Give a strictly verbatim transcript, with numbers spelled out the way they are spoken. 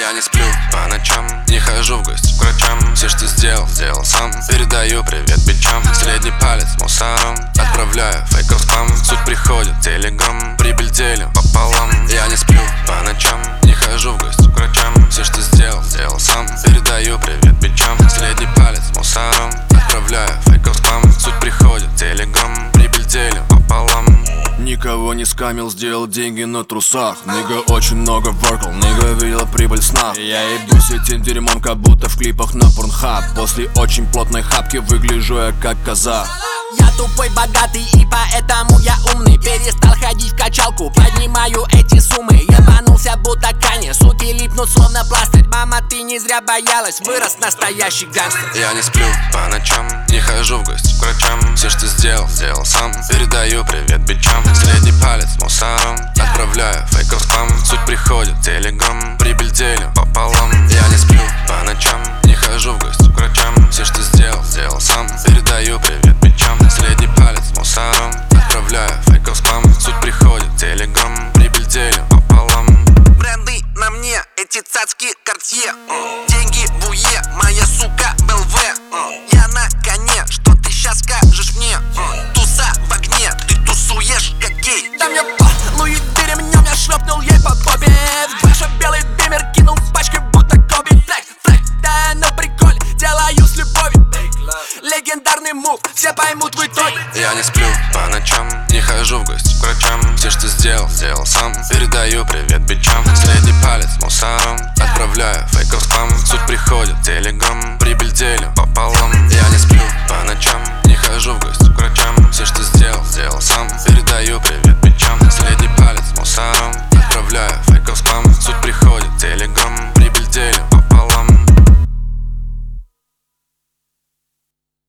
Я не сплю по ночам, не хожу в гости к врачам. Все, что сделал, сделал сам. Передаю привет бичам. Средний палец мусором отправляю фейков спам. Суть приходит телеграм, прибыль делю пополам. Я не сплю по ночам, не хожу в гости к врачам. Все, что сделал, сделал сам. Передаю привет бичам. Средний палец мусором отправляю фейков спам. Суть приходит телеграм, прибыль делю пополам. Никого не скамил, сделал деньги на трусах. Нига очень много воркал, нига видела прибыль сна. Я ебусь этим дерьмом, как будто в клипах на Порнхаб. После очень плотной хапки выгляжу я как коза. Я тупой богатый и поэтому я умный. Перестал ходить в качалку, поднимаю эти суммы. Ебанулся будто Канье, суки липнут словно пластырь. Мама, ты не зря боялась, вырос настоящий гангстер. Я не сплю по ночам, не хожу в гости к врачам. Все, что сделал, сделал сам. Передаю привет бичам. Средний палец мусором отправляю фейков спам. Суть приходит телеграм, прибыль делю пополам. Я не сплю по ночам, не хожу в гости к врачам. Все, что сделал, сделал сам. Передаю привет бичам. Средний палец мусором отправляю фейков спам. Суть приходит телеграм, прибыль делю пополам. Бренды на мне, эти цацки Картье. Деньги в уе, моя сука БЛВ. Я на коне, что ты щас скажешь мне? Туса в огне, ты тусуешь как гей. Там я по Луи ремнем, я шлепнул ей по попе. Ваша белый бимер кинул в пачке будто Коби. Флэк, флэк, да ну приколь, делаю с любовью. Легендарный мув, все поймут в итоге. Я не сплю по ночам, не хожу в гости к врачам. Все, что сделал, сделал сам. Передаю привет бичам. Средний палец мусором отправляю фейков спам. Суть приходит телеграм, прибыль делю пополам. Я не сплю по ночам, не хожу в гости к врачам. Все, что сделал, сделал сам. Передаю привет